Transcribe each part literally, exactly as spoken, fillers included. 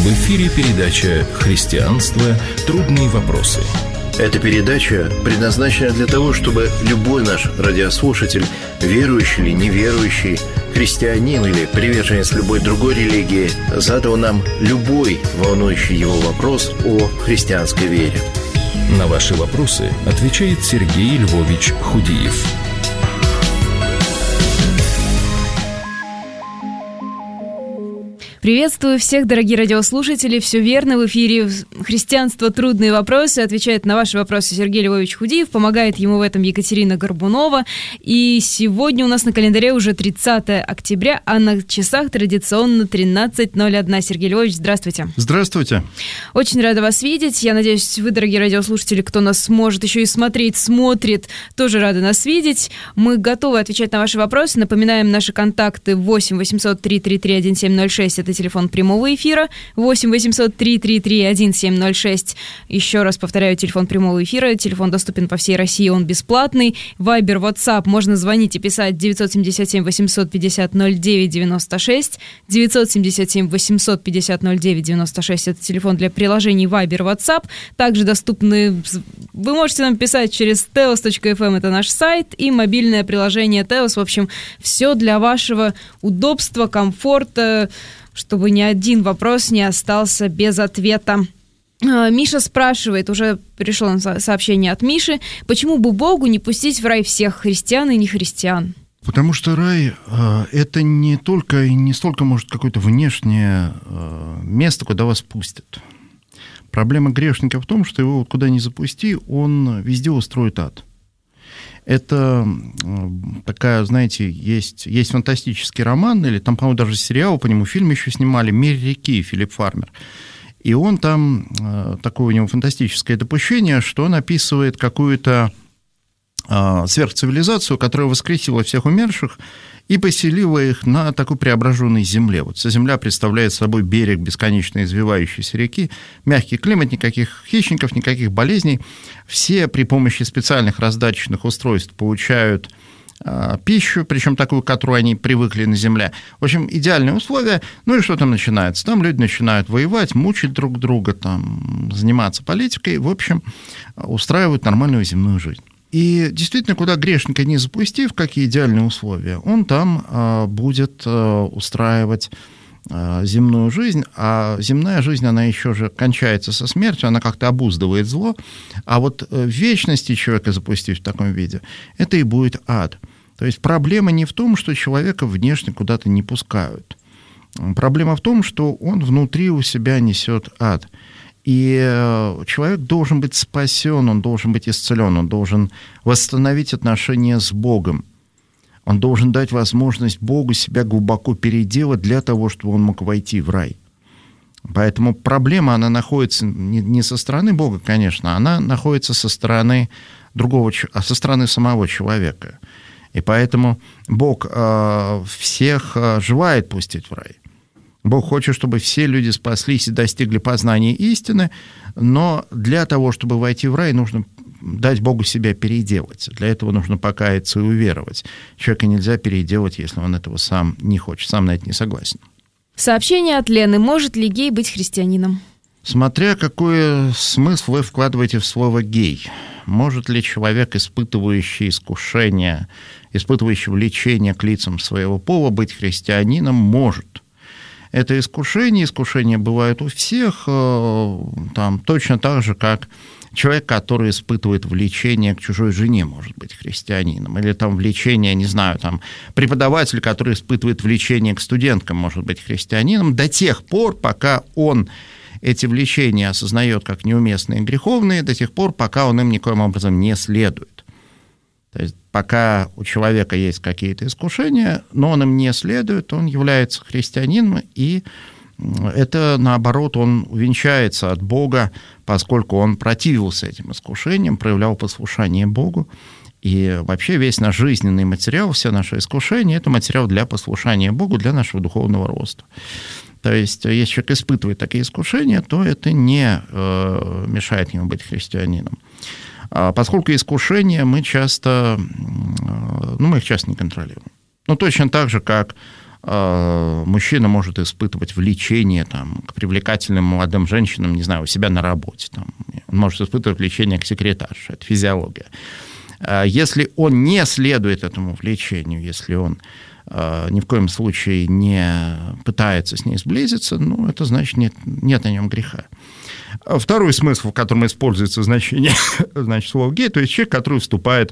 В эфире передача «Христианство. Трудные вопросы». Эта передача предназначена для того, чтобы любой наш радиослушатель, верующий или неверующий, христианин или приверженец любой другой религии, задал нам любой волнующий его вопрос о христианской вере. На ваши вопросы отвечает Сергей Львович Худиев. Приветствую всех, дорогие радиослушатели. Все верно, в эфире «Христианство. Трудные вопросы». Отвечает на ваши вопросы Сергей Львович Худиев. Помогает ему в этом Екатерина Горбунова. И сегодня у нас на календаре уже тридцатое октября, а на часах традиционно тринадцать ноль один. Сергей Львович, здравствуйте. Здравствуйте. Очень рада вас видеть. Я надеюсь, вы, дорогие радиослушатели, кто нас может еще и смотреть, смотрит, тоже рады нас видеть. Мы готовы отвечать на ваши вопросы. Напоминаем наши контакты: восемь восемьсот три три три один семь ноль шесть. Это телефон прямого эфира, восемь восемьсот три три три один семь ноль шесть. Еще раз повторяю, телефон прямого эфира. Телефон доступен по всей России, он бесплатный. Вайбер, WhatsApp, можно звонить и писать девять семь семь восемьсот пятьдесят ноль девять девяносто шесть. девять семь семь восемьсот пятьдесят ноль девять девяносто шесть. Это телефон для приложений Вайбер, WhatsApp. Также доступны... Вы можете нам писать через теос точка эф эм, это наш сайт, и мобильное приложение Теос. В общем, все для вашего удобства, комфорта, чтобы ни один вопрос не остался без ответа. Миша спрашивает, уже пришло сообщение от Миши: почему бы Богу не пустить в рай всех христиан и нехристиан? Потому что рай э, – это не только и не столько, может, какое-то внешнее э, место, куда вас пустят. Проблема грешника в том, что его вот куда ни запусти, он везде устроит ад. Это такая, знаете, есть, есть фантастический роман, или там, по-моему, даже сериал по нему, фильм еще снимали «Мир реки», Филипп Фармер. И он там, такое у него фантастическое допущение, что он описывает какую-то сверхцивилизацию, которая воскресила всех умерших и поселила их на такой преображенной земле. Вот вся земля представляет собой берег бесконечно извивающейся реки, мягкий климат, никаких хищников, никаких болезней. Все при помощи специальных раздаточных устройств получают э, пищу, причем такую, к которой они привыкли на земле. В общем, идеальные условия. Ну и что там начинается? Там люди начинают воевать, мучить друг друга, там, заниматься политикой. В общем, устраивают нормальную земную жизнь. И действительно, куда грешника не запустив, какие идеальные условия, он там а, будет а, устраивать а, земную жизнь, а земная жизнь, она еще же кончается со смертью, она как-то обуздывает зло, а вот в вечности человека запустив в таком виде, это и будет ад. То есть проблема не в том, что человека внешне куда-то не пускают. Проблема в том, что он внутри у себя несет ад. И человек должен быть спасен, он должен быть исцелен, он должен восстановить отношения с Богом. Он должен дать возможность Богу себя глубоко переделать для того, чтобы он мог войти в рай. Поэтому проблема, она находится не со стороны Бога, конечно, она находится со стороны другого, а со стороны самого человека. И поэтому Бог всех желает пустить в рай. Бог хочет, чтобы все люди спаслись и достигли познания истины, но для того, чтобы войти в рай, нужно дать Богу себя переделать. Для этого нужно покаяться и уверовать. Человека нельзя переделать, если он этого сам не хочет, сам на это не согласен. Сообщение от Лены: может ли гей быть христианином? Смотря какой смысл вы вкладываете в слово «гей». Может ли человек, испытывающий искушение, испытывающий влечение к лицам своего пола, быть христианином? Может. Это искушение, искушения бывают у всех, там, точно так же, как человек, который испытывает влечение к чужой жене, может быть христианином, или там влечение, не знаю, там, преподаватель, который испытывает влечение к студенткам, может быть христианином, до тех пор, пока он эти влечения осознает как неуместные и греховные, до тех пор, пока он им никоим образом не следует. То есть пока у человека есть какие-то искушения, но он им не следует, он является христианином, и это, наоборот, он увенчается от Бога, поскольку он противился этим искушениям, проявлял послушание Богу. И вообще весь наш жизненный материал, все наши искушения – это материал для послушания Богу, для нашего духовного роста. То есть если человек испытывает такие искушения, то это не э, мешает ему быть христианином. Поскольку искушения мы часто, ну, мы их часто не контролируем. Ну, точно так же, как мужчина может испытывать влечение там, к привлекательным молодым женщинам, не знаю, у себя на работе. Там. Он может испытывать влечение к секретарше. Это физиология. Если он не следует этому влечению, если он ни в коем случае не пытается с ней сблизиться, ну, это значит, нет, нет о нем греха. Второй смысл, в котором используется значение, значит, слова «гей», то есть человек, который вступает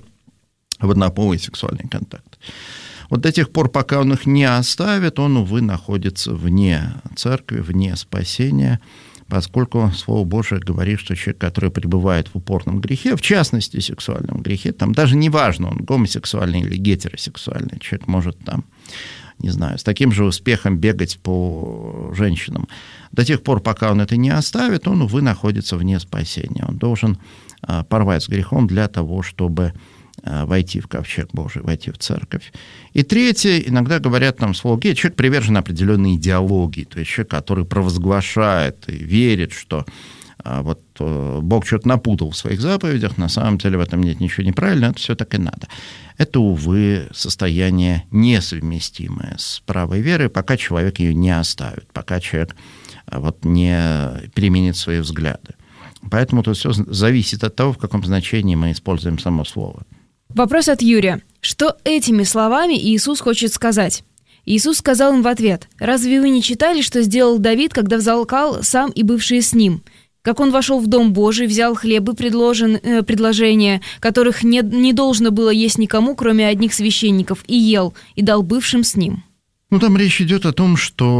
в однополый сексуальный контакт. Вот до тех пор, пока он их не оставит, он, увы, находится вне церкви, вне спасения, поскольку Слово Божие говорит, что человек, который пребывает в упорном грехе, в частности, сексуальном грехе, там даже не важно, он гомосексуальный или гетеросексуальный, человек может там, не знаю, с таким же успехом бегать по женщинам. До тех пор, пока он это не оставит, он, увы, находится вне спасения. Он должен порвать с грехом для того, чтобы войти в ковчег Божий, войти в церковь. И третье, иногда говорят там слово «гей», человек привержен определенной идеологии, то есть человек, который провозглашает и верит, что а, вот Бог что-то напутал в своих заповедях, на самом деле в этом нет ничего неправильного, это все так и надо. Это, увы, состояние несовместимое с правой верой, пока человек ее не оставит, пока человек а, вот, не переменит свои взгляды. Поэтому тут все зависит от того, в каком значении мы используем само слово. Вопрос от Юрия. Что этими словами Иисус хочет сказать? Иисус сказал им в ответ: «Разве вы не читали, что сделал Давид, когда взалкал сам и бывшие с ним? Как он вошел в Дом Божий, взял хлебы, предложен, э, предложения, которых не, не должно было есть никому, кроме одних священников, и ел, и дал бывшим с ним». Ну, там речь идет о том,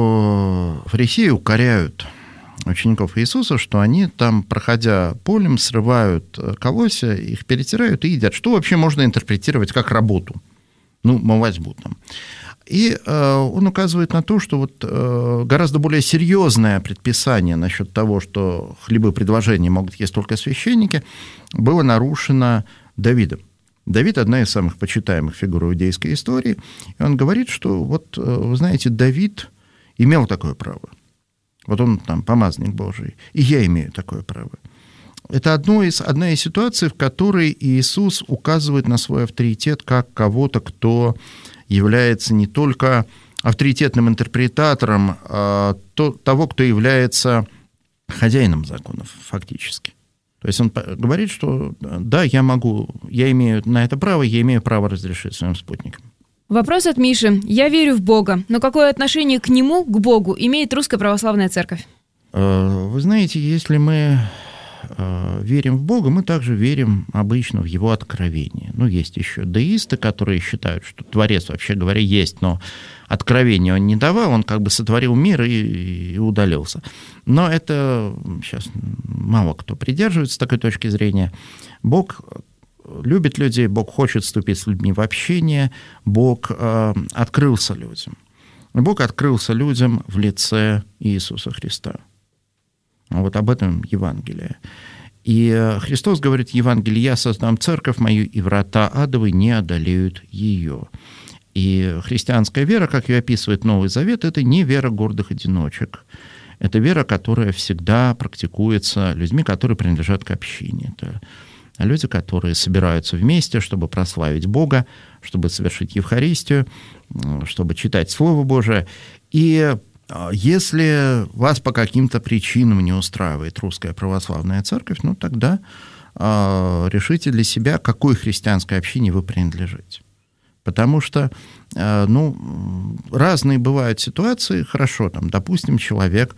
что фарисеи укоряют учеников Иисуса, что они там, проходя полем, срывают колосья, их перетирают и едят. Что вообще можно интерпретировать как работу? Ну, мывать будто. И э, он указывает на то, что вот э, гораздо более серьезное предписание насчет того, что хлебы предложения могут есть только священники, было нарушено Давидом. Давид – одна из самых почитаемых фигур иудейской истории. И он говорит, что вот, вы знаете, Давид имел такое право. Вот он там помазанник Божий, и я имею такое право. Это одно из, одна из ситуаций, в которой Иисус указывает на свой авторитет как кого-то, кто является не только авторитетным интерпретатором а то, того, кто является хозяином законов фактически. То есть он говорит, что да, я могу, я имею на это право, я имею право разрешить своим спутникам. Вопрос от Миши. Я верю в Бога, но какое отношение к Нему, к Богу, имеет Русская Православная Церковь? Вы знаете, если мы верим в Бога, мы также верим обычно в Его откровение. Ну, есть еще деисты, которые считают, что Творец, вообще говоря, есть, но откровения Он не давал, Он как бы сотворил мир и, и удалился. Но это сейчас мало кто придерживается такой точки зрения. Бог любит людей, Бог хочет вступить с людьми в общение, Бог э, открылся людям. Бог открылся людям в лице Иисуса Христа. Вот об этом Евангелие. И Христос говорит в Евангелии: «Я создам церковь мою, и врата адовы не одолеют ее». И христианская вера, как ее описывает Новый Завет, это не вера гордых одиночек. Это вера, которая всегда практикуется людьми, которые принадлежат к общине. Это люди, которые собираются вместе, чтобы прославить Бога, чтобы совершить Евхаристию, чтобы читать Слово Божие. И если вас по каким-то причинам не устраивает Русская Православная Церковь, ну тогда решите для себя, какой христианской общине вы принадлежите. Потому что, ну, разные бывают ситуации. Хорошо, там, допустим, человек...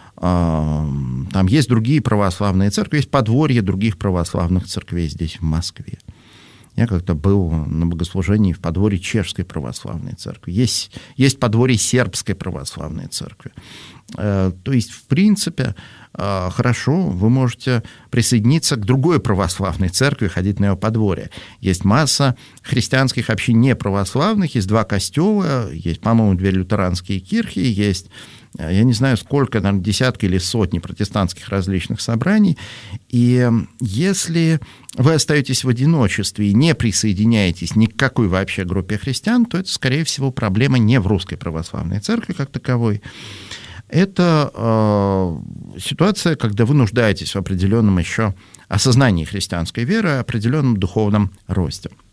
Там есть другие православные церкви, есть подворье других православных церквей здесь, в Москве. Я как-то был на богослужении в подворье Чешской православной церкви. Есть, есть подворье Сербской православной церкви. То есть, в принципе, хорошо, вы можете присоединиться к другой православной церкви, ходить на ее подворье. Есть масса христианских общин неправославных, есть два костела, есть, по-моему, две лютеранские кирхи, есть... Я не знаю, сколько, наверное, десятки или сотни протестантских различных собраний. И если вы остаетесь в одиночестве и не присоединяетесь ни к какой вообще группе христиан, то это, скорее всего, проблема не в Русской Православной Церкви как таковой. Это э, ситуация, когда вы нуждаетесь в определенном еще осознании христианской веры, определенном духовном росте.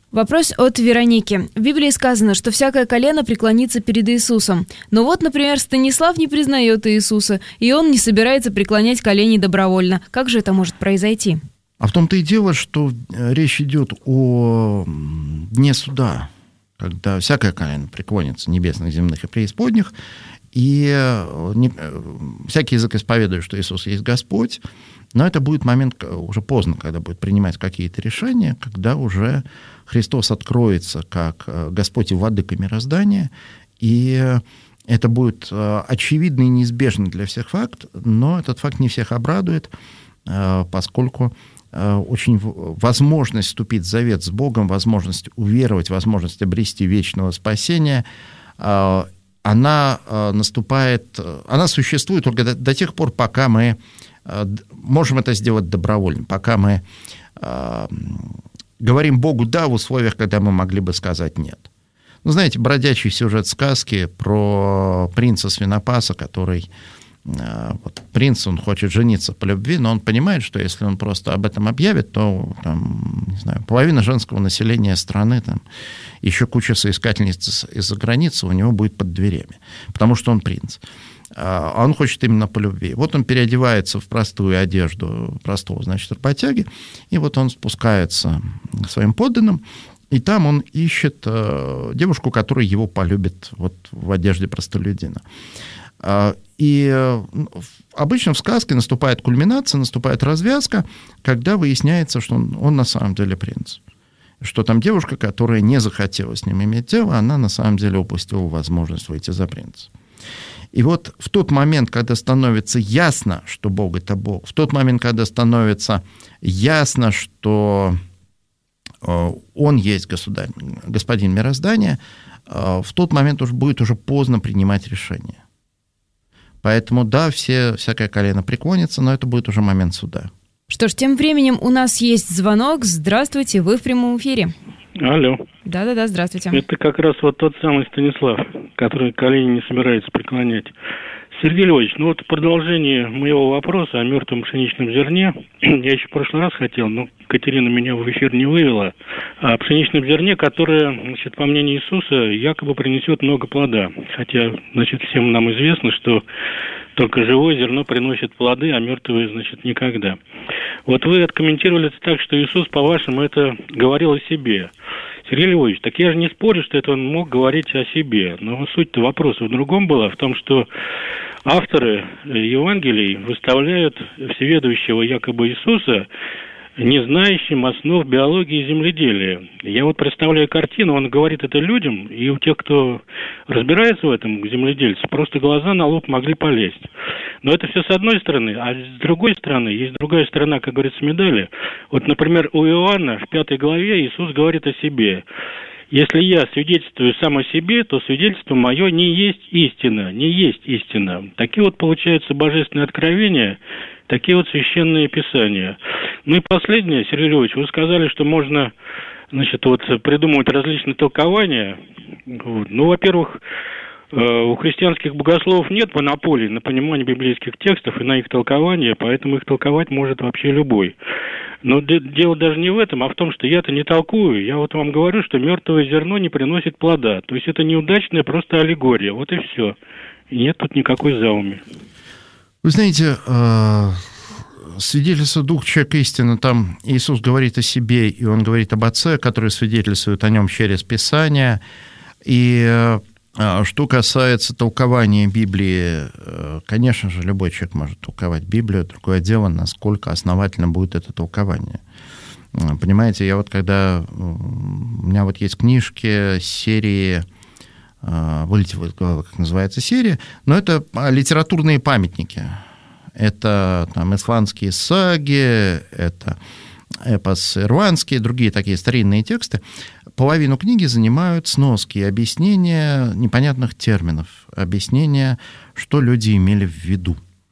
Вопрос от Вероники. В Библии сказано, что всякое колено преклонится перед Иисусом. Но вот, например, Станислав не признает Иисуса, и он не собирается преклонять колени добровольно. Как же это может произойти? А в том-то и дело, что речь идет о дне суда, когда всякое колено преклонится небесных, земных и преисподних, и не, всякий язык исповедует, что Иисус есть Господь, но это будет момент уже поздно, когда будет принимать какие-то решения, когда уже Христос откроется как Господь и Владыка мироздания, и это будет очевидный и неизбежный для всех факт, но этот факт не всех обрадует, поскольку очень возможность вступить в завет с Богом, возможность уверовать, возможность обрести вечного спасения, она наступает, она существует только до, до тех пор, пока мы можем это сделать добровольно, пока мы э, говорим Богу «да» в условиях, когда мы могли бы сказать «нет». Ну, знаете, бродячий сюжет сказки про принца-свинопаса, который... Э, вот, принц, он хочет жениться по любви, но он понимает, что если он просто об этом объявит, то там, не знаю, половина женского населения страны, там, еще куча соискательниц из-за границы у него будет под дверями, потому что он принц. А он хочет именно по любви. Вот он переодевается в простую одежду простого, значит, работяги, и вот он спускается к своим подданным, и там он ищет девушку, которая его полюбит вот в одежде простолюдина. И обычно в сказке наступает кульминация, наступает развязка, когда выясняется, что он, он на самом деле принц. Что там девушка, которая не захотела с ним иметь дело, она на самом деле упустила возможность выйти за принца. И вот в тот момент, когда становится ясно, что Бог — это Бог, в тот момент, когда становится ясно, что Он есть государь, господин мироздания, в тот момент уже будет уже поздно принимать решение. Поэтому, да, все, всякое колено преклонится, но это будет уже момент суда. Что ж, тем временем у нас есть звонок. Здравствуйте, вы в прямом эфире. Алло. Да-да-да, здравствуйте. Это как раз вот тот самый Станислав, который колени не собирается преклонять. Сергей Львович, ну вот продолжение моего вопроса о мертвом пшеничном зерне. Я еще в прошлый раз хотел, но Катерина меня в эфир не вывела. О пшеничном зерне, которое, значит, по мнению Иисуса, якобы принесет много плода. Хотя, значит, всем нам известно, что только живое зерно приносит плоды, а мертвые, значит, никогда. Вот вы откомментировали это так, что Иисус, по-вашему, это говорил о себе. Сергей Львович, так я же не спорю, что это он мог говорить о себе. Но суть-то вопроса в другом была, в том, что авторы Евангелий выставляют всеведущего якобы Иисуса не знающим основ биологии и земледелия. Я вот представляю картину, он говорит это людям, и у тех, кто разбирается в этом, земледельцы, просто глаза на лоб могли полезть. Но это все с одной стороны, а с другой стороны, есть другая сторона, как говорится, медали. Вот, например, у Иоанна в пятой главе Иисус говорит о себе. Если я свидетельствую сам о себе, то свидетельство мое не есть истина, не есть истина. Такие вот, получаются, божественные откровения, такие вот священные писания. Ну и последнее, Сергей Львович, вы сказали, что можно, значит, вот придумывать различные толкования. Вот. Ну, во-первых, у христианских богословов нет монополии на понимание библейских текстов и на их толкование, поэтому их толковать может вообще любой. Но дело даже не в этом, а в том, что я-то не толкую. Я вот вам говорю, что мертвое зерно не приносит плода. То есть это неудачная просто аллегория. Вот и все. И нет тут никакой зауми. Вы знаете, свидетельство двух человек истины, там Иисус говорит о себе, и Он говорит об Отце, который свидетельствует о Нем через Писание. И что касается толкования Библии, конечно же, любой человек может толковать Библию. Другое дело, насколько основательно будет это толкование. Понимаете, я вот когда... У меня вот есть книжки серии... Вылетело из головы, как называется серия, но это литературные памятники. Это там исландские саги, это эпос ирландские, другие такие старинные тексты. Половину книги занимают сноски, объяснения непонятных терминов, объяснения, что люди имели в виду.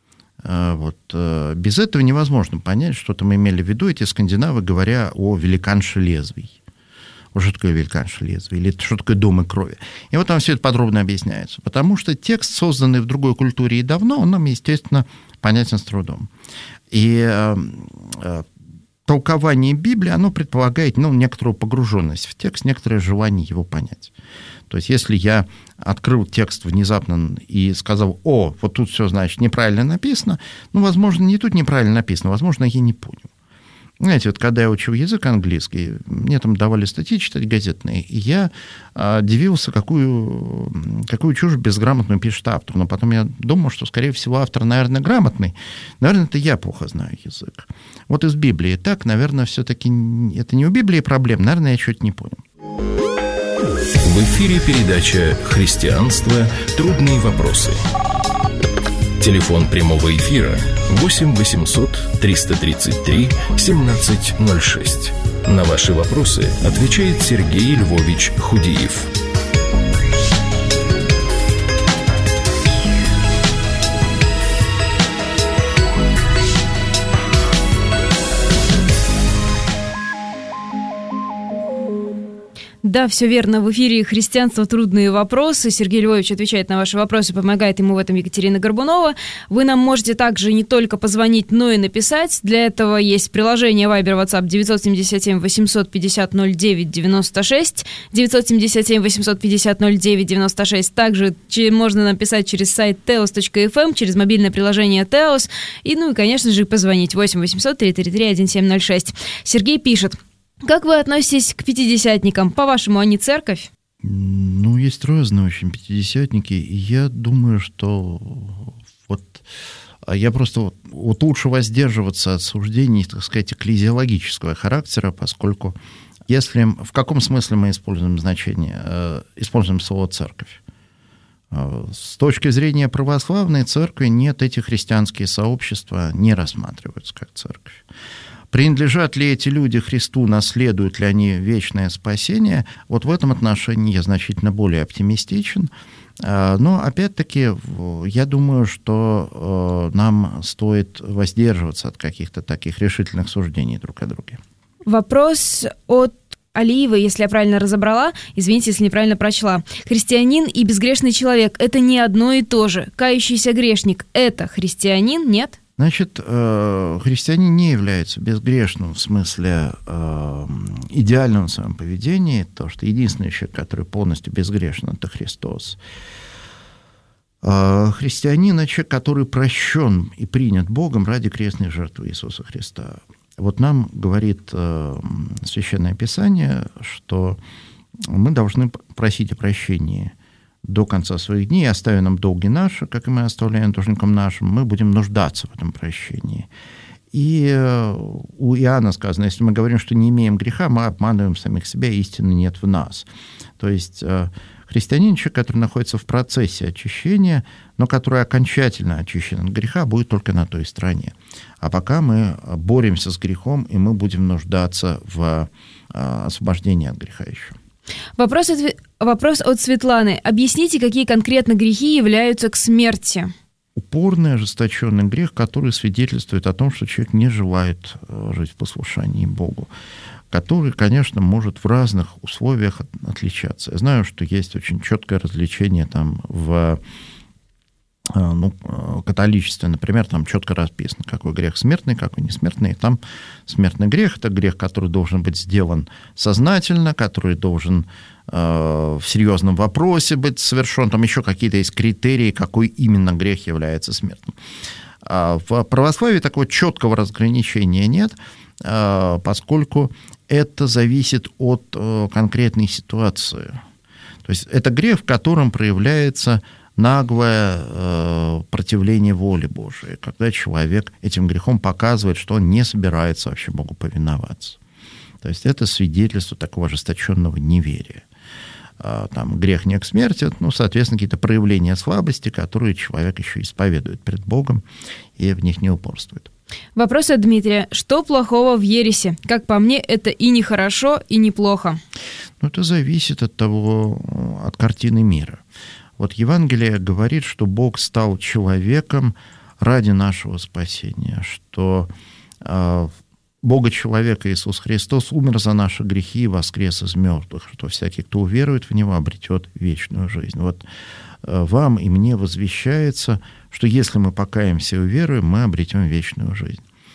Вот. Без этого невозможно понять, что там имели в виду эти скандинавы, говоря о великанше лезвий. Что такое великанше лезвие, или что такое дом и крови. И вот там все это подробно объясняется. Потому что текст, созданный в другой культуре и давно, он нам, естественно, понятен с трудом. И толкование Библии, оно предполагает, ну, некоторую погруженность в текст, некоторое желание его понять. То есть, если я открыл текст внезапно и сказал: о, вот тут все, значит, неправильно написано, ну, возможно, не тут неправильно написано, возможно, я не понял. Знаете, вот когда я учил язык английский, мне там давали статьи читать газетные, и я а, дивился, какую, какую чушь безграмотную пишет автор. Но потом я думал, что, скорее всего, автор, наверное, грамотный. Наверное, это я плохо знаю язык. Вот из Библии так, наверное, все-таки это не у Библии проблем, наверное, я что-то не понял. В эфире передача «Христианство. Трудные вопросы». Телефон прямого эфира восемь восемьсот триста тридцать три семнадцать ноль шесть. На ваши вопросы отвечает Сергей Львович Худиев. Да, все верно. В эфире «Христианство. Трудные вопросы». Сергей Львович отвечает на ваши вопросы, помогает ему в этом Екатерина Горбунова. Вы нам можете также не только позвонить, но и написать. Для этого есть приложение Viber, WhatsApp девять семь семь восемьсот пятьдесят ноль девять девяносто шесть, девять семь семь восемьсот пятьдесят ноль девять девяносто шесть. Также можно написать через сайт теос точка эф эм, через мобильное приложение Теос. И, ну и, конечно же, позвонить восемь восемьсот триста тридцать три сорок семь ноль шесть. Сергей пишет: как вы относитесь к пятидесятникам? По-вашему, они церковь? Ну, есть разные очень пятидесятники, и я думаю, что вот я просто вот, вот лучше воздерживаться от суждений, так сказать, экклезиологического характера, поскольку если в каком смысле мы используем значение, э, используем слово «церковь»? С точки зрения православной церкви нет, эти христианские сообщества не рассматриваются как церковь. Принадлежат ли эти люди Христу, наследуют ли они вечное спасение? Вот в этом отношении я значительно более оптимистичен. Но, опять-таки, я думаю, что нам стоит воздерживаться от каких-то таких решительных суждений друг о друге. Вопрос от Алиевой, если я правильно разобрала, извините, если неправильно прочла. Христианин и безгрешный человек – это не одно и то же. Кающийся грешник – это христианин, нет? Значит, христианин не является безгрешным в смысле идеальным в своем поведении, потому что единственный человек, который полностью безгрешен, это Христос. Христианин – это человек, который прощен и принят Богом ради крестной жертвы Иисуса Христа. Вот нам говорит Священное Писание, что мы должны просить о прощении до конца своих дней, оставив нам долги наши, как и мы оставляем должникам нашим, мы будем нуждаться в этом прощении. И у Иоанна сказано, если мы говорим, что не имеем греха, мы обманываем самих себя, истины нет в нас. То есть христианин, человек, который находится в процессе очищения, но который окончательно очищен от греха, будет только на той стороне. А пока мы боремся с грехом, и мы будем нуждаться в освобождении от греха еще. Вопрос от, вопрос от Светланы. Объясните, какие конкретно грехи являются к смерти? Упорный, ожесточенный грех, который свидетельствует о том, что человек не желает жить в послушании Богу, который, конечно, может в разных условиях отличаться. Я знаю, что есть очень четкое различение там в ну, католичестве, например, там четко расписано, какой грех смертный, какой несмертный. И там смертный грех – это грех, который должен быть сделан сознательно, который должен э, в серьезном вопросе быть совершен. Там еще какие-то есть критерии, какой именно грех является смертным. А в православии такого четкого разграничения нет, э, поскольку это зависит от э, конкретной ситуации. То есть это грех, в котором проявляется наглое э, противление воле Божией, когда человек этим грехом показывает, что он не собирается вообще Богу повиноваться. То есть это свидетельство такого ожесточенного неверия. А, там, грех не к смерти, ну, соответственно, какие-то проявления слабости, которые человек еще исповедует перед Богом и в них не упорствует. Вопрос от Дмитрия. Что плохого в ересе? Как по мне, это и не хорошо, и не плохо. Ну, это зависит от того, от картины мира. Вот Евангелие говорит, что Бог стал человеком ради нашего спасения, что э, Бога-человека Иисус Христос умер за наши грехи и воскрес из мертвых, что всякий, кто уверует в Него, обретет вечную жизнь. Вот э, вам и мне возвещается, что если мы покаемся и уверуем, мы обретем вечную жизнь.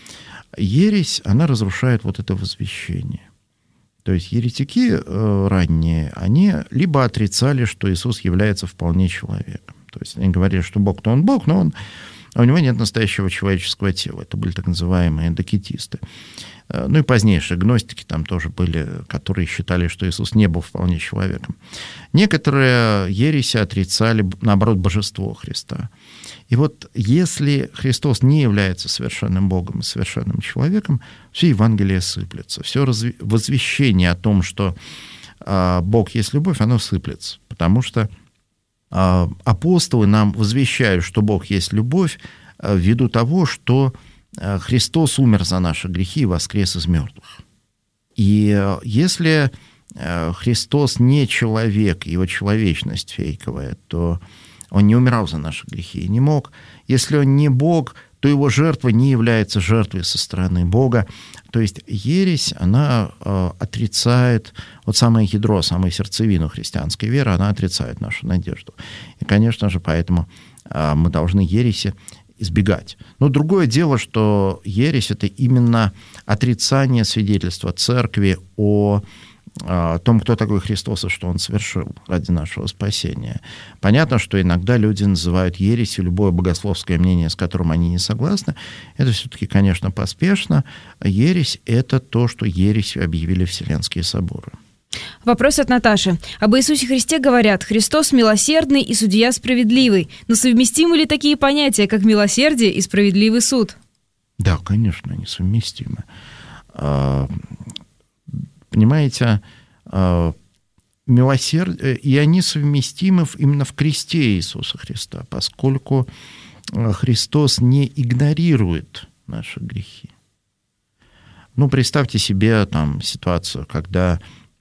ересь, она разрушает вот это возвещение. То есть еретики э, ранние, они либо отрицали, что Иисус является вполне человеком. То есть они говорили, что Бог-то он Бог, но он, у него нет настоящего человеческого тела. Это были так называемые докетисты. Ну и позднейшие гностики там тоже были, которые считали, что Иисус не был вполне человеком. Некоторые ереси отрицали, наоборот, божество Христа. И вот если Христос не является совершенным Богом и совершенным человеком, все Евангелие сыплется. Все разв... возвещение о том, что а, Бог есть любовь, оно сыплется. Потому что а, апостолы нам возвещают, что Бог есть любовь, а, ввиду того, что Христос умер за наши грехи и воскрес из мертвых. И если Христос не человек, его человечность фейковая, то он не умирал за наши грехи и не мог. Если он не Бог, то его жертва не является жертвой со стороны Бога. То есть ересь, она отрицает вот самое ядро, самую сердцевину христианской веры, она отрицает нашу надежду. И, конечно же, поэтому мы должны ереси избегать. Но другое дело, что ересь — это именно отрицание свидетельства церкви о, о том, кто такой Христос и что он совершил ради нашего спасения. Понятно, что иногда люди называют ересью любое богословское мнение, с которым они не согласны. Это все-таки, конечно, поспешно. Ересь — это то, что ересью объявили Вселенские соборы. Вопрос от Наташи. Об Иисусе Христе говорят: Христос милосердный и судья справедливый. Но совместимы ли такие понятия, как милосердие и справедливый суд? Да, конечно, они совместимы. Понимаете, милосердие, и они совместимы именно в кресте Иисуса Христа, поскольку Христос не игнорирует наши грехи. Ну, представьте себе там ситуацию, когда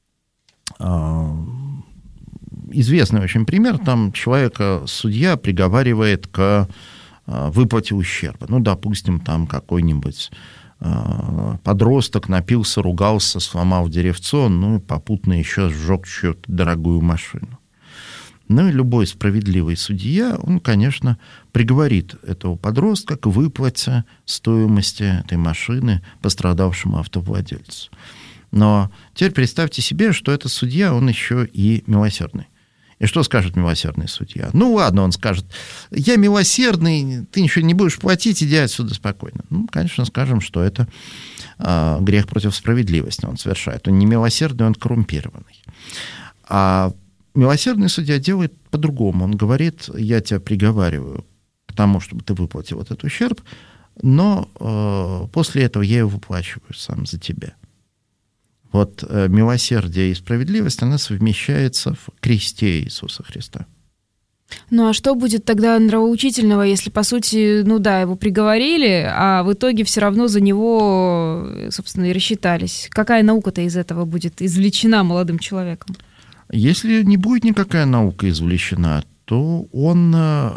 известный очень пример, там человека судья приговаривает к выплате ущерба. Ну, допустим, там какой-нибудь подросток напился, ругался, сломал деревцо, ну и попутно еще сжег чью-то дорогую машину. Ну и любой справедливый судья, он, конечно, приговорит этого подростка к выплате стоимости этой машины пострадавшему автовладельцу. Но теперь представьте себе, что этот судья, он еще и милосердный. И что скажет милосердный судья? Ну, ладно, он скажет: я милосердный, ты ничего не будешь платить, иди отсюда спокойно. Ну, конечно, скажем, что это э, грех против справедливости он совершает. Он не милосердный, он коррумпированный. А милосердный судья делает по-другому. Он говорит: я тебя приговариваю к тому, чтобы ты выплатил этот ущерб, но э, после этого я его выплачиваю сам за тебя. Вот милосердие и справедливость, она совмещается в кресте Иисуса Христа. Ну а что будет тогда нравоучительного, если, по сути, ну да, его приговорили, а в итоге все равно за него, собственно, и рассчитались? Какая наука-то из этого будет извлечена молодым человеком? Если не будет никакая наука извлечена, то он,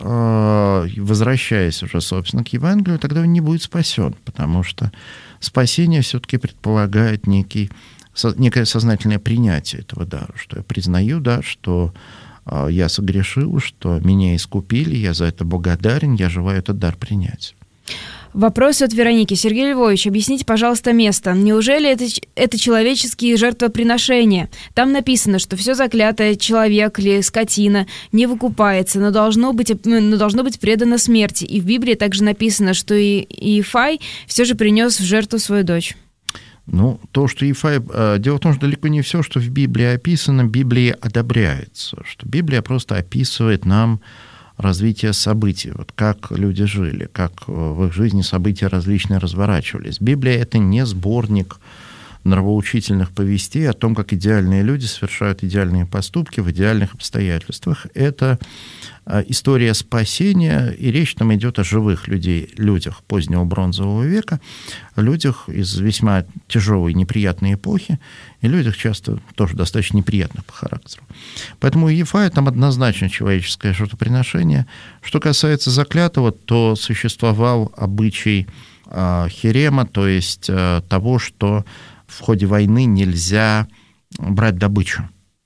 возвращаясь уже, собственно, к Евангелию, тогда он не будет спасен, потому что спасение все-таки предполагает некий некое сознательное принятие этого дара, что я признаю, да, что э, я согрешил, что меня искупили, я за это благодарен, я желаю этот дар принять. Вопрос от Вероники. Сергей Львович, объясните, пожалуйста, место. Неужели это, это человеческие жертвоприношения? Там написано, что все заклятое, человек или скотина, не выкупается, но должно быть, но должно быть предано смерти. И в Библии также написано, что и Иефай все же принес в жертву свою дочь. Ну, то, что Иефай... Дело в том, что далеко не все, что в Библии описано, Библией одобряется. Что Библия просто описывает нам развитие событий, вот как люди жили, как в их жизни события различные разворачивались. Библия — это не сборник нравоучительных повестей о том, как идеальные люди совершают идеальные поступки в идеальных обстоятельствах. Это история спасения, и речь там идет о живых людей, людях позднего бронзового века, людях из весьма тяжелой, неприятной эпохи, и людях часто тоже достаточно неприятных по характеру. Поэтому у Иефая там однозначно человеческое жертвоприношение. Что касается заклятого, то существовал обычай э, херема, то есть э, того, что в ходе войны нельзя брать добычу.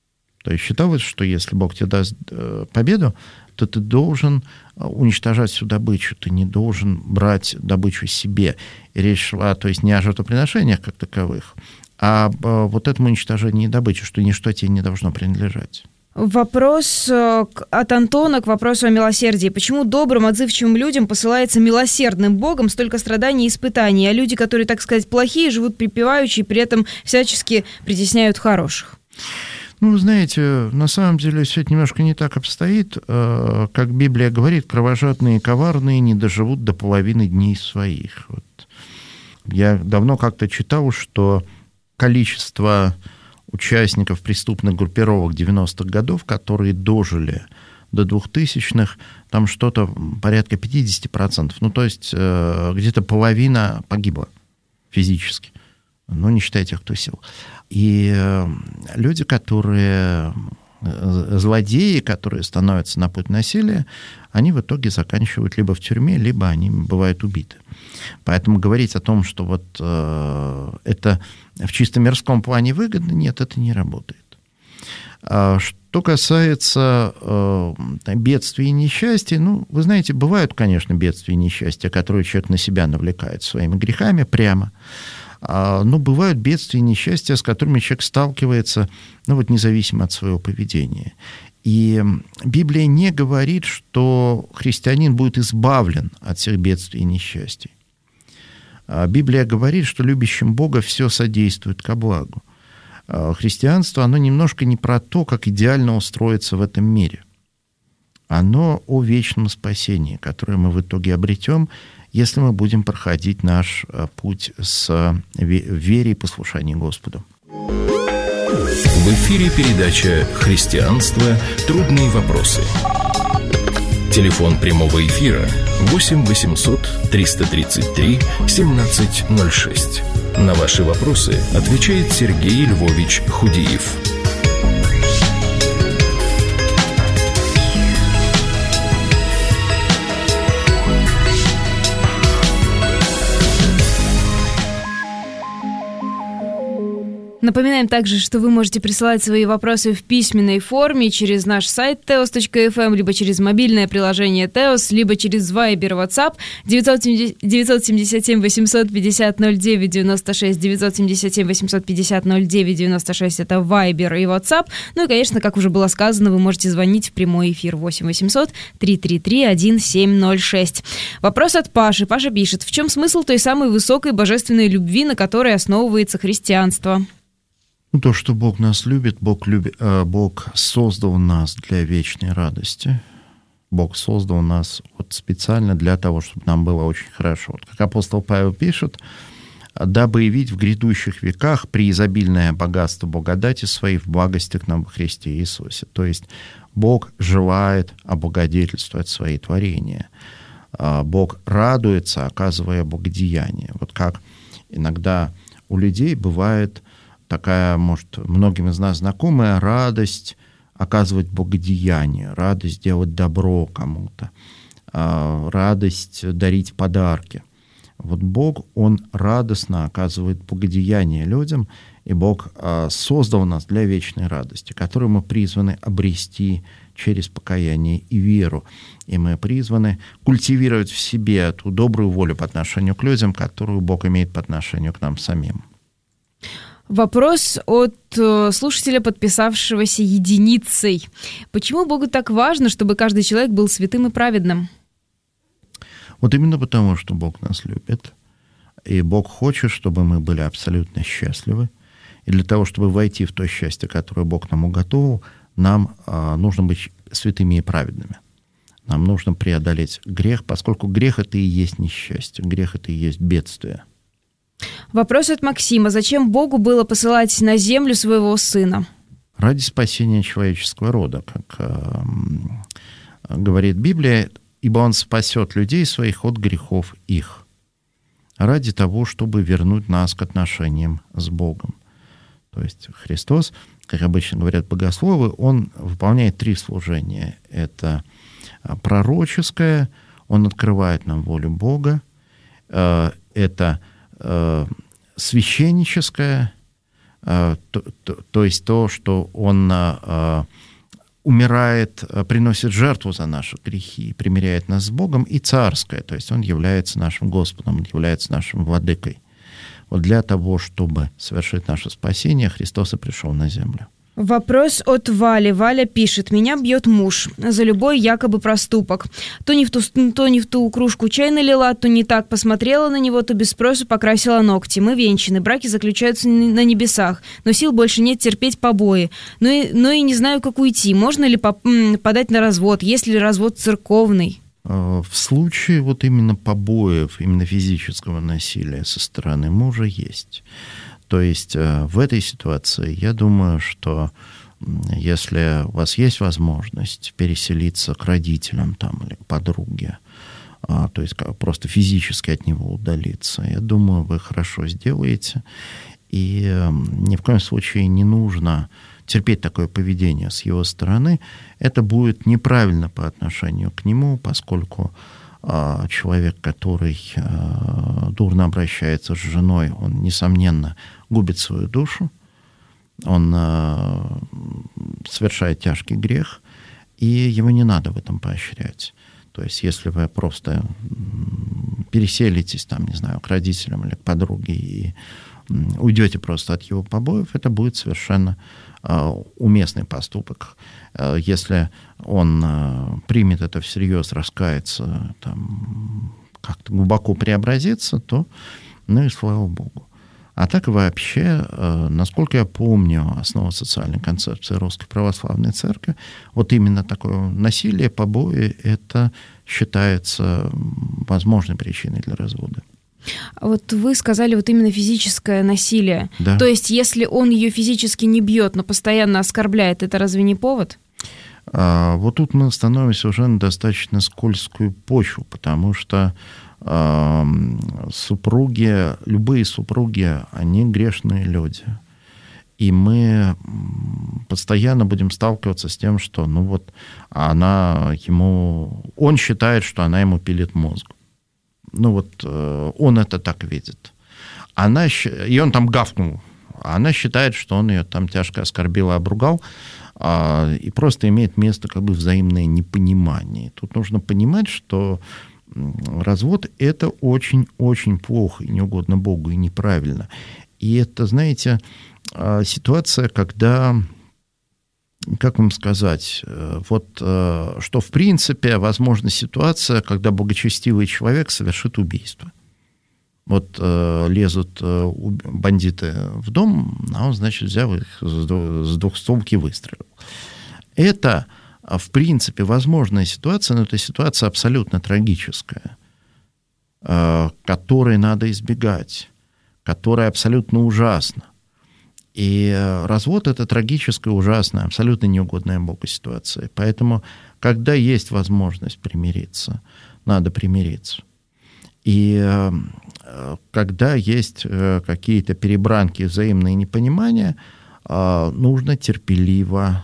То есть считалось, что если Бог тебе даст победу, то ты должен уничтожать всю добычу, ты не должен брать добычу себе. И речь шла, то есть не о жертвоприношениях как таковых, а вот этому уничтожению добычи, что ничто тебе не должно принадлежать. Вопрос от Антона к вопросу о милосердии. Почему добрым, отзывчивым людям посылается милосердным Богом столько страданий и испытаний, а люди, которые, так сказать, плохие, живут припеваючи и при этом всячески притесняют хороших? Ну, вы знаете, на самом деле все это немножко не так обстоит. Как Библия говорит, кровожадные и коварные не доживут до половины дней своих. Вот. Я давно как-то читал, что количество участников преступных группировок девяностых годов, которые дожили до двухтысячных, там что-то порядка пятьдесят процентов. Ну, то есть где-то половина погибла физически. Ну, не считая тех, кто сел. И люди, которые злодеи, которые становятся на путь насилия, они в итоге заканчивают либо в тюрьме, либо они бывают убиты. Поэтому говорить о том, что вот э, это в чисто мирском плане выгодно, нет, это не работает. А что касается э, бедствий и несчастий, ну, вы знаете, бывают, конечно, бедствия и несчастья, которые человек на себя навлекает своими грехами прямо. Но бывают бедствия и несчастья, с которыми человек сталкивается, ну вот независимо от своего поведения. И Библия не говорит, что христианин будет избавлен от всех бедствий и несчастий. Библия говорит, что любящим Бога все содействует ко благу. Христианство, оно немножко не про то, как идеально устроиться в этом мире. Оно о вечном спасении, которое мы в итоге обретем, если мы будем проходить наш путь с верой и послушанием Господу. В эфире передача «Христианство. Трудные вопросы». Телефон прямого эфира восемь восемьсот триста тридцать три семнадцать ноль шесть. На ваши вопросы отвечает Сергей Львович Худиев. Напоминаем также, что вы можете присылать свои вопросы в письменной форме через наш сайт теос точка эф эм, либо через мобильное приложение Теос, либо через Viber, WhatsApp девятьсот семьдесят семь восемьсот пятьдесят ноль девять девяносто шесть, девятьсот семьдесят семь восемьсот пятьдесят ноль девять девяносто шесть, это Viber и WhatsApp. Ну и, конечно, как уже было сказано, вы можете звонить в прямой эфир восемь восемьсот триста тридцать три одиннадцать семь ноль шесть. Вопрос от Паши. Паша пишет: в чем смысл той самой высокой божественной любви, на которой основывается христианство? Ну, то, что Бог нас любит, Бог, любит, э, Бог создал нас для вечной радости. Бог создал нас вот специально для того, чтобы нам было очень хорошо. Вот как апостол Павел пишет: «Дабы явить в грядущих веках преизобильное богатство благодати своей в благости к нам во Христе Иисусе». То есть Бог желает облагодетельствовать свои творения. Бог радуется, оказывая благодеяние. Вот как иногда у людей бывает такая, может, многим из нас знакомая радость оказывать благодеяние, радость делать добро кому-то, радость дарить подарки. Вот Бог, Он радостно оказывает благодеяние людям, и Бог создал нас для вечной радости, которую мы призваны обрести через покаяние и веру. И мы призваны культивировать в себе ту добрую волю по отношению к людям, которую Бог имеет по отношению к нам самим. Вопрос от слушателя, подписавшегося единицей. Почему Богу так важно, чтобы каждый человек был святым и праведным? Вот именно потому, что Бог нас любит, и Бог хочет, чтобы мы были абсолютно счастливы. И для того, чтобы войти в то счастье, которое Бог нам уготовил, нам а, нужно быть святыми и праведными. Нам нужно преодолеть грех, поскольку грех — это и есть несчастье, грех — это и есть бедствие. Вопрос от Максима. Зачем Богу было посылать на землю своего сына? Ради спасения человеческого рода, как э, говорит Библия, ибо Он спасет людей своих от грехов их, ради того, чтобы вернуть нас к отношениям с Богом. То есть Христос, как обычно говорят богословы, Он выполняет три служения. Это пророческое, Он открывает нам волю Бога, э, это священническое, То, то, то есть то, что он умирает, приносит жертву за наши грехи, примиряет нас с Богом, и царское, то есть он является нашим Господом, он является нашим владыкой. Вот для того, чтобы совершить наше спасение, Христос и пришел на землю. Вопрос от Вали. Валя пишет: «Меня бьет муж за любой якобы проступок. То не в ту, то не в ту кружку чай налила, то не так посмотрела на него, то без спросу покрасила ногти. Мы венчаны, браки заключаются на небесах, но сил больше нет терпеть побои. Но и, но и не знаю, как уйти. Можно ли подать на развод, есть ли развод церковный?» В случае вот именно побоев, именно физического насилия со стороны мужа есть. То есть в этой ситуации я думаю, что если у вас есть возможность переселиться к родителям там, или к подруге, то есть просто физически от него удалиться, я думаю, вы хорошо сделаете. И ни в коем случае не нужно терпеть такое поведение с его стороны. Это будет неправильно по отношению к нему, поскольку человек, который дурно обращается с женой, он, несомненно, губит свою душу, он совершает тяжкий грех, и его не надо в этом поощрять. То есть если вы просто переселитесь, там, не знаю, к родителям или к подруге и уйдете просто от его побоев, это будет совершенно уместный поступок. Если он примет это всерьез, раскается, там, как-то глубоко преобразится, то, ну и слава Богу. А так вообще, насколько я помню, основа социальной концепции Русской Православной Церкви, вот именно такое насилие, побои, это считается возможной причиной для развода. Вот вы сказали вот именно физическое насилие. Да. То есть если он ее физически не бьет, но постоянно оскорбляет, это разве не повод? А, вот тут мы становимся уже на достаточно скользкую почву, потому что а, супруги, любые супруги, они грешные люди. И мы постоянно будем сталкиваться с тем, что ну вот она ему, он считает, что она ему пилит мозг. Ну вот э, он это так видит. Она, и он там гавкнул. А она считает, что он ее там тяжко оскорбил и обругал. А, и просто имеет место как бы взаимное непонимание. Тут нужно понимать, что развод – это очень-очень плохо, и неугодно Богу, и неправильно. И это, знаете, ситуация, когда... Как вам сказать, вот что в принципе возможна ситуация, когда благочестивый человек совершит убийство. Вот э, лезут э, бандиты в дом, а он, значит, взял их с двухстволки и выстрелил. Это, в принципе, возможная ситуация, но это ситуация абсолютно трагическая, э, которой надо избегать, которая абсолютно ужасна. И развод – это трагическая, ужасная, абсолютно неугодная Богу ситуация. Поэтому, когда есть возможность примириться, надо примириться. И когда есть какие-то перебранки, взаимные непонимания, нужно терпеливо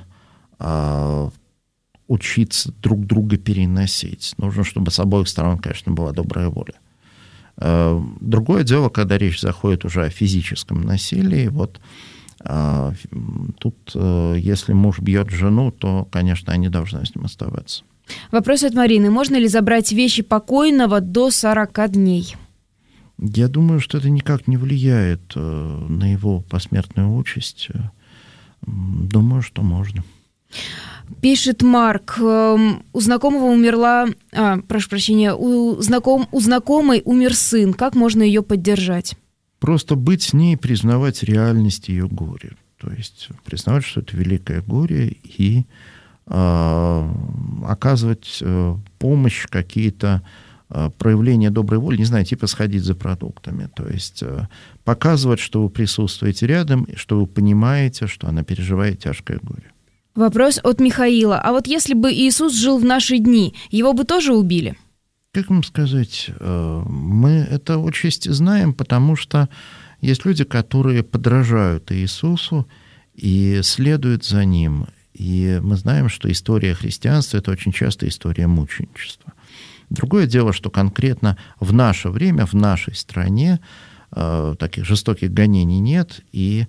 учиться друг друга переносить. Нужно, чтобы с обоих сторон, конечно, была добрая воля. Другое дело, когда речь заходит уже о физическом насилии, вот тут, если муж бьет жену, то, конечно, они должны с ним оставаться. Вопрос от Марины. Можно ли забрать вещи покойного до сорока дней? Я думаю, что это никак не влияет на его посмертную участь. Думаю, что можно. Пишет Марк. У знакомого умерла... А, прошу прощения. У, знаком, у знакомой умер сын. Как можно ее поддержать? Просто быть с ней, признавать реальность ее горя. То есть признавать, что это великое горе, и э, оказывать э, помощь, какие-то э, проявления доброй воли, не знаю, типа сходить за продуктами. То есть э, показывать, что вы присутствуете рядом, и что вы понимаете, что она переживает тяжкое горе. Вопрос от Михаила. А вот если бы Иисус жил в наши дни, его бы тоже убили? Как вам сказать, мы это отчасти знаем, потому что есть люди, которые подражают Иисусу и следуют за Ним. И мы знаем, что история христианства – это очень часто история мученичества. Другое дело, что конкретно в наше время, в нашей стране таких жестоких гонений нет, и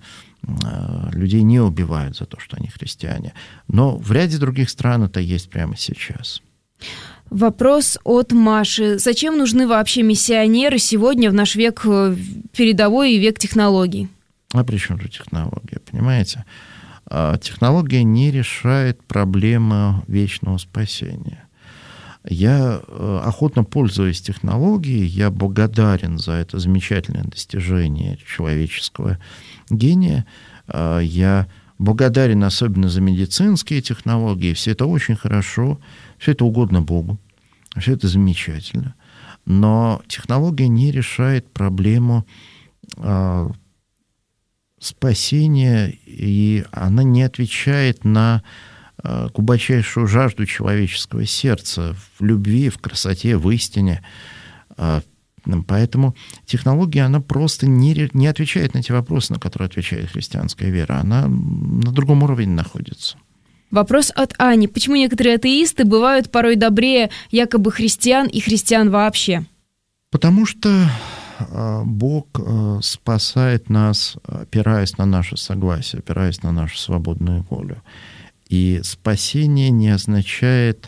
людей не убивают за то, что они христиане. Но в ряде других стран это есть прямо сейчас. Вопрос от Маши. Зачем нужны вообще миссионеры сегодня в наш век передовой и век технологий? А при чем же технология, понимаете? Технология не решает проблему вечного спасения. Я охотно пользуюсь технологией, я благодарен за это замечательное достижение человеческого гения. Я благодарен особенно за медицинские технологии. Все это очень хорошо, все это угодно Богу, все это замечательно. Но технология не решает проблему э, спасения, и она не отвечает на э, глубочайшую жажду человеческого сердца в любви, в красоте, в истине. Э, Поэтому технология, она просто не, не отвечает на те вопросы, на которые отвечает христианская вера. Она на другом уровне находится. Вопрос от Ани. Почему некоторые атеисты бывают порой добрее якобы христиан и христиан вообще? Потому что Бог спасает нас, опираясь на наше согласие, опираясь на нашу свободную волю. И спасение не означает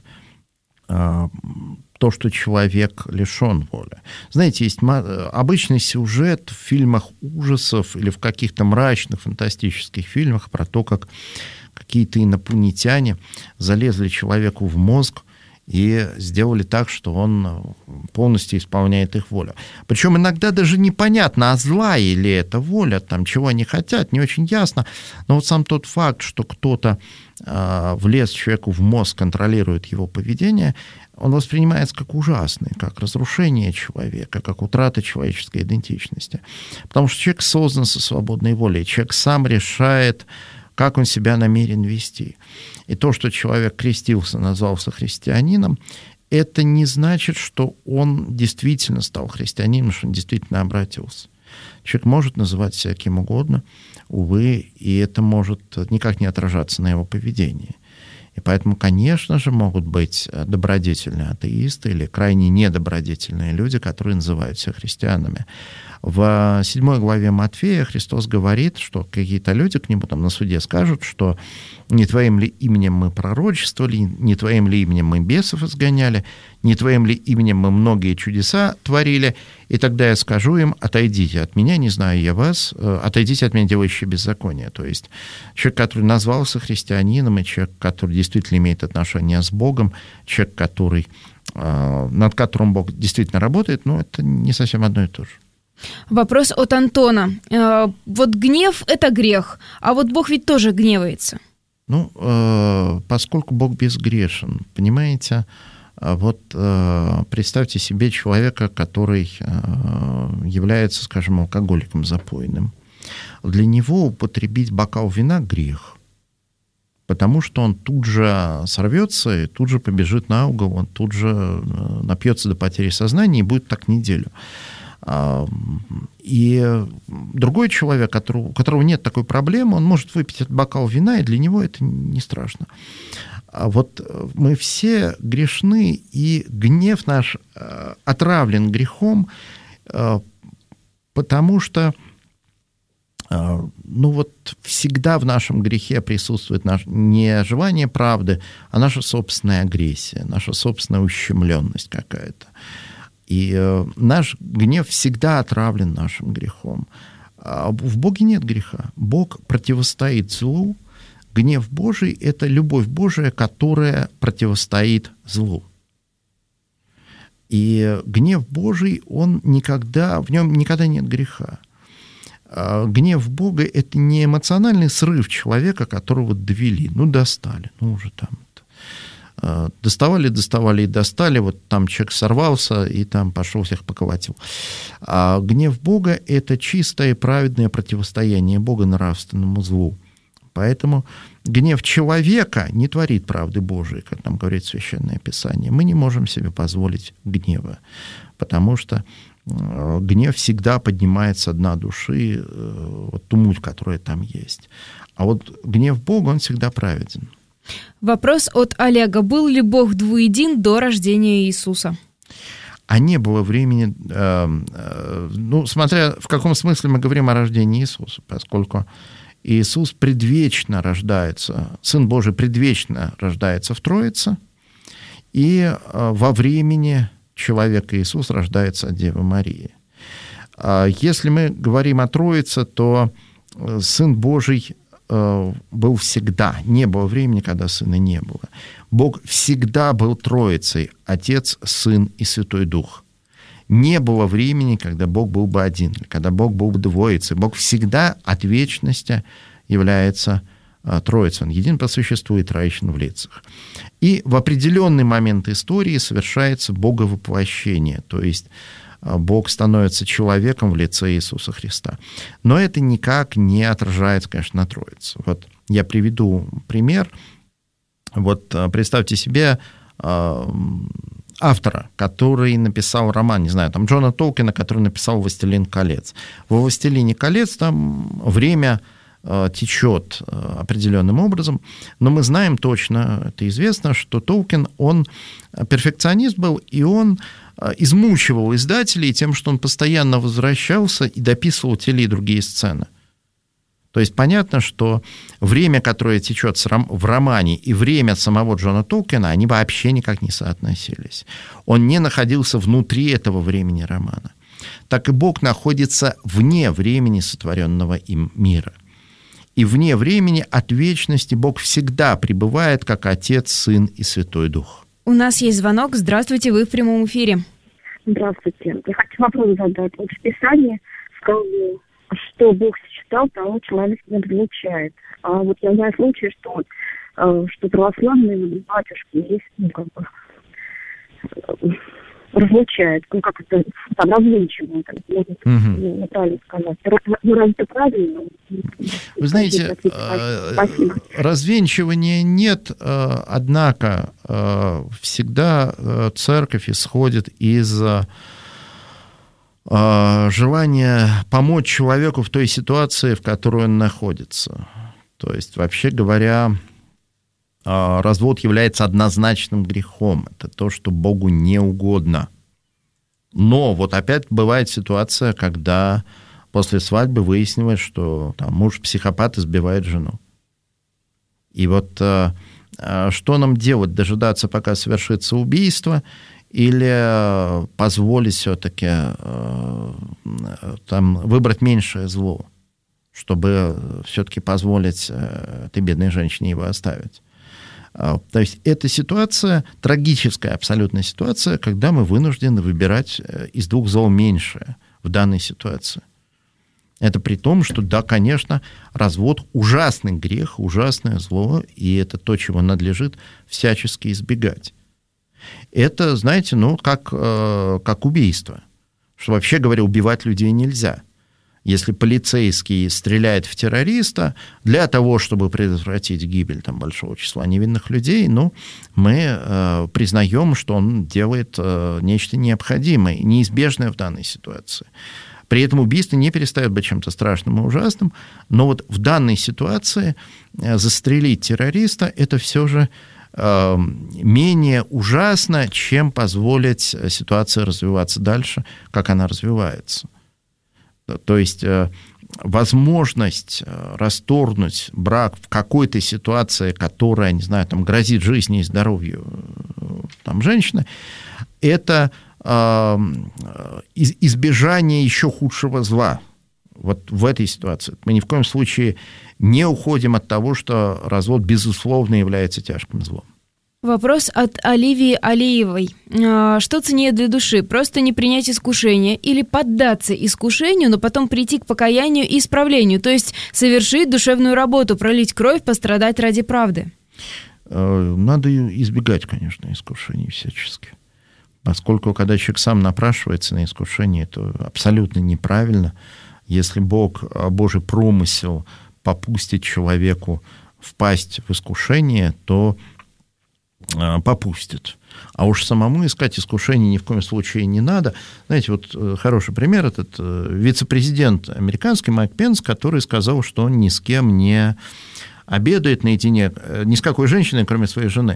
то, что человек лишен воли. Знаете, есть обычный сюжет в фильмах ужасов или в каких-то мрачных фантастических фильмах про то, как какие-то инопланетяне залезли человеку в мозг и сделали так, что он полностью исполняет их волю. Причем иногда даже непонятно, а злая ли это воля, там, чего они хотят, не очень ясно. Но вот сам тот факт, что кто-то э, влез человеку в мозг, контролирует его поведение, он воспринимается как ужасный, как разрушение человека, как утрата человеческой идентичности. Потому что человек создан со свободной волей, человек сам решает, как он себя намерен вести. И то, что человек крестился, назвался христианином, это не значит, что он действительно стал христианином, что он действительно обратился. Человек может называть себя кем угодно, увы, и это может никак не отражаться на его поведении. И поэтому, конечно же, могут быть добродетельные атеисты или крайне недобродетельные люди, которые называют себя христианами. В седьмой главе Матфея Христос говорит, что какие-то люди к нему там на суде скажут, что не твоим ли именем мы пророчествовали, не твоим ли именем мы бесов изгоняли, не твоим ли именем мы многие чудеса творили, и тогда я скажу им: отойдите от меня, не знаю я вас, отойдите от меня, делающие беззаконие. То есть человек, который назвался христианином, и человек, который действительно имеет отношение с Богом, человек, который, над которым Бог действительно работает, ну, это не совсем одно и то же. Вопрос от Антона. Вот гнев – это грех, а вот Бог ведь тоже гневается. Ну, поскольку Бог безгрешен, понимаете, вот представьте себе человека, который является, скажем, алкоголиком запойным. Для него употребить бокал вина – грех, потому что он тут же сорвется и тут же побежит на угол, он тут же напьется до потери сознания и будет так неделю. И другой человек, у которого нет такой проблемы, он может выпить этот бокал вина, и для него это не страшно. А вот мы все грешны, и гнев наш отравлен грехом, потому что ну вот всегда в нашем грехе присутствует наше, не желание правды, а наша собственная агрессия, наша собственная ущемленность какая-то. И э, наш гнев всегда отравлен нашим грехом. А в Боге нет греха. Бог противостоит злу. Гнев Божий – это любовь Божия, которая противостоит злу. И гнев Божий, он никогда, в нем никогда нет греха. А гнев Бога – это не эмоциональный срыв человека, которого довели. Ну, достали, ну, уже там. Доставали, доставали и достали, вот там человек сорвался и там пошел всех поколотил. А гнев Бога – это чистое и праведное противостояние Бога нравственному злу. Поэтому гнев человека не творит правды Божией, как нам говорит Священное Писание. Мы не можем себе позволить гнева, потому что гнев всегда поднимает со дна души вот ту муть, которая там есть. А вот гнев Бога, он всегда праведен. Вопрос от Олега. Был ли Бог двуедин до рождения Иисуса? А не было времени, э, э, ну, смотря в каком смысле мы говорим о рождении Иисуса, поскольку Иисус предвечно рождается, Сын Божий предвечно рождается в Троице, и во времени человек Иисус рождается от Девы Марии. Если мы говорим о Троице, то Сын Божий был всегда. Не было времени, когда Сына не было. Бог всегда был Троицей, Отец, Сын и Святой Дух. Не было времени, когда Бог был бы один, когда Бог был бы двоицей. Бог всегда от вечности является Троицей. Он един по существу и троичен в лицах. И в определенный момент истории совершается боговоплощение, то есть Бог становится человеком в лице Иисуса Христа. Но это никак не отражается, конечно, на Троице. Вот я приведу пример. Вот представьте себе автора, который написал роман, не знаю, там Джона Толкина, который написал «Властелин колец». Во «Властелине колец» там время течет определенным образом, но мы знаем точно, это известно, что Толкин, он перфекционист был, и он измучивал издателей тем, что он постоянно возвращался и дописывал те или другие сцены. То есть понятно, что время, которое течет в романе, и время самого Джона Толкина, они вообще никак не соотносились. Он не находился внутри этого времени романа. Так и Бог находится вне времени сотворенного им мира. И вне времени от вечности Бог всегда пребывает как Отец, Сын и Святой Дух. У нас есть звонок. Здравствуйте, вы в прямом эфире. Здравствуйте. Я хочу вопрос задать. Вот в Писании сказано, что Бог сочетал, того человек не разлучает. А вот я знаю случаи, что, что православные батюшки есть, ну, как бы, разлучают, ну, как это, там, развенчивают, можно угу. неправильно сказать. Ну, разве это правильно? Вы знаете, Спасибо. Развенчивания нет, однако всегда церковь исходит из желания помочь человеку в той ситуации, в которой он находится. То есть, вообще говоря, развод является однозначным грехом. Это то, что Богу не угодно. Но вот опять бывает ситуация, когда после свадьбы выяснилось, что там, муж психопат избивает жену. И вот что нам делать? Дожидаться, пока совершится убийство, или позволить все-таки там, выбрать меньшее зло, чтобы все-таки позволить этой бедной женщине его оставить? То есть это ситуация, трагическая абсолютная ситуация, когда мы вынуждены выбирать из двух зол меньшее в данной ситуации. Это при том, что, да, конечно, развод – ужасный грех, ужасное зло, и это то, чего надлежит всячески избегать. Это, знаете, ну, как, как убийство. Что, вообще говоря, убивать людей нельзя. Если полицейский стреляет в террориста для того, чтобы предотвратить гибель там, большого числа невинных людей, ну, мы э, признаем, что он делает э, нечто необходимое, неизбежное в данной ситуации. При этом убийство не перестает быть чем-то страшным и ужасным, но вот в данной ситуации э, застрелить террориста – это все же э, менее ужасно, чем позволить ситуации развиваться дальше, как она развивается. То есть возможность расторгнуть брак в какой-то ситуации, которая, не знаю, там, грозит жизни и здоровью там, женщины, это э, избежание еще худшего зла. Вот в этой ситуации. Мы ни в коем случае не уходим от того, что развод, безусловно, является тяжким злом. Вопрос от Оливии Алиевой. Что ценнее для души? Просто не принять искушение или поддаться искушению, но потом прийти к покаянию и исправлению, то есть совершить душевную работу, пролить кровь, пострадать ради правды? Надо избегать, конечно, искушений всячески. Поскольку, когда человек сам напрашивается на искушение, это абсолютно неправильно. Если Бог, Божий промысел попустит человеку впасть в искушение, то попустит. А уж самому искать искушение ни в коем случае не надо. Знаете, вот хороший пример, этот вице-президент американский Майк Пенс, который сказал, что он ни с кем не обедает наедине, ни с какой женщиной, кроме своей жены.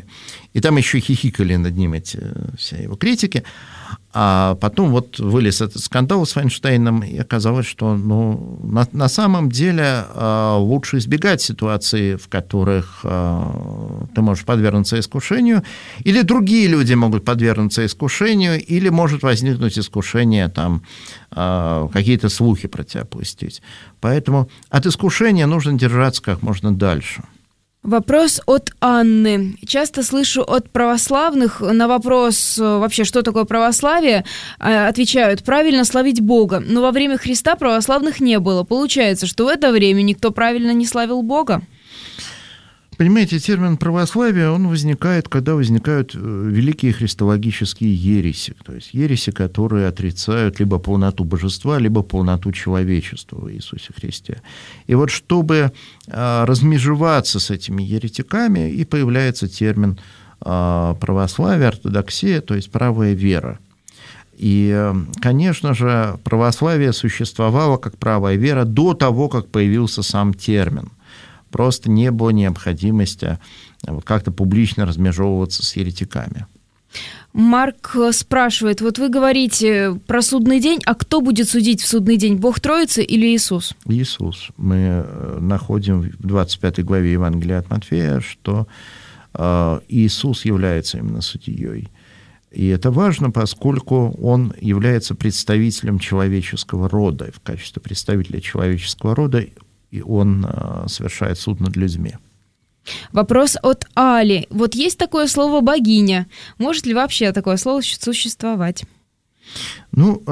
И там еще хихикали над ним эти все его критики. А потом вот вылез этот скандал с Файнштейном, и оказалось, что ну, на, на самом деле э, лучше избегать ситуаций, в которых э, ты можешь подвергнуться искушению, или другие люди могут подвергнуться искушению, или может возникнуть искушение, там, э, какие-то слухи про тебя пустить. Поэтому от искушения нужно держаться как можно дальше. Вопрос от Анны. Часто слышу от православных на вопрос вообще, что такое православие, отвечают: правильно славить Бога. Но во время Христа православных не было. Получается, что в это время никто правильно не славил Бога? Понимаете, термин православие, он возникает, когда возникают великие христологические ереси. То есть ереси, которые отрицают либо полноту божества, либо полноту человечества в Иисусе Христе. И вот чтобы размежеваться с этими еретиками, и появляется термин православие, ортодоксия, то есть правая вера. И, конечно же, православие существовало как правая вера до того, как появился сам термин. Просто не было необходимости как-то публично размежевываться с еретиками. Марк спрашивает, вот вы говорите про судный день, а кто будет судить в судный день, Бог Троицы или Иисус? Иисус. Мы находим в двадцать пятой главе Евангелия от Матфея, что Иисус является именно судьей. И это важно, поскольку он является представителем человеческого рода. И в качестве представителя человеческого рода и он совершает суд над людьми. Вопрос от Али. Вот есть такое слово «богиня». Может ли вообще такое слово существовать? Ну,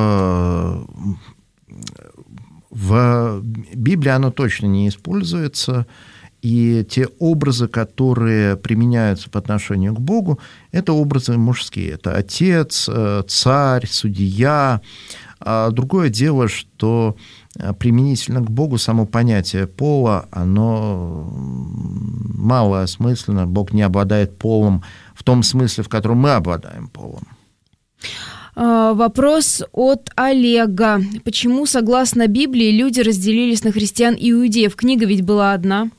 в Библии оно точно не используется, и те образы, которые применяются по отношению к Богу, это образы мужские. Это отец, царь, судья. А другое дело, что применительно к Богу само понятие пола, оно мало осмысленно. Бог не обладает полом в том смысле, в котором мы обладаем полом. Вопрос от Олега. Почему, согласно Библии, люди разделились на христиан и иудеев? Книга ведь была одна.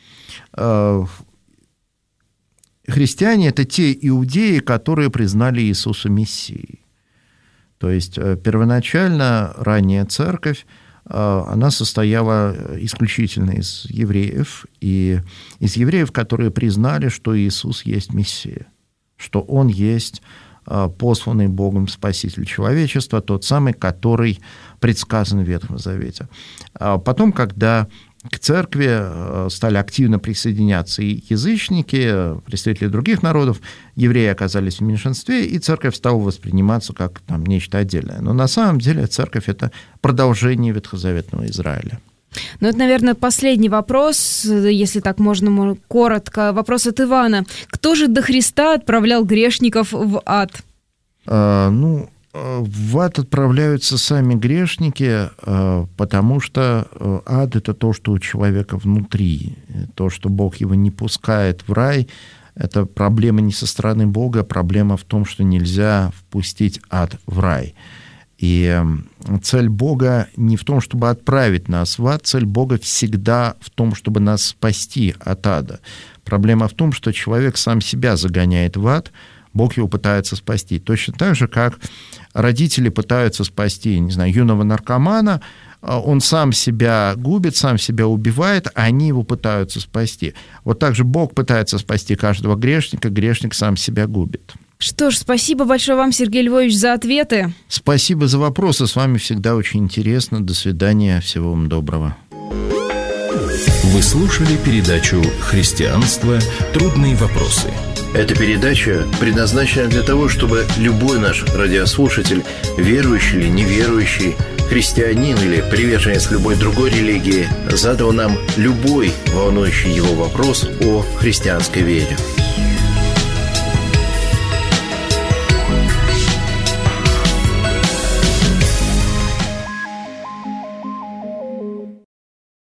Христиане – это те иудеи, которые признали Иисуса Мессией. То есть первоначально ранняя церковь, она состояла исключительно из евреев, и из евреев, которые признали, что Иисус есть Мессия, что Он есть посланный Богом Спаситель человечества, тот самый, который предсказан в Ветхом Завете. А потом, когда к церкви стали активно присоединяться и язычники, представители других народов, евреи оказались в меньшинстве, и церковь стала восприниматься как там, нечто отдельное. Но на самом деле церковь – это продолжение ветхозаветного Израиля. Ну, это, наверное, последний вопрос, если так можно коротко. Вопрос от Ивана. Кто же до Христа отправлял грешников в ад? А, ну, в ад отправляются сами грешники, потому что ад – это то, что у человека внутри. То, что Бог его не пускает в рай, это проблема не со стороны Бога, проблема в том, что нельзя впустить ад в рай. И цель Бога не в том, чтобы отправить нас в ад, цель Бога всегда в том, чтобы нас спасти от ада. Проблема в том, что человек сам себя загоняет в ад, Бог его пытается спасти. Точно так же, как родители пытаются спасти, не знаю, юного наркомана, он сам себя губит, сам себя убивает, а они его пытаются спасти. Вот так же Бог пытается спасти каждого грешника, грешник сам себя губит. Что ж, спасибо большое вам, Сергей Львович, за ответы. Спасибо за вопросы, с вами всегда очень интересно. До свидания, всего вам доброго. Вы слушали передачу «Христианство. Трудные вопросы». Эта передача предназначена для того, чтобы любой наш радиослушатель, верующий или неверующий, христианин или приверженец любой другой религии, задал нам любой волнующий его вопрос о христианской вере.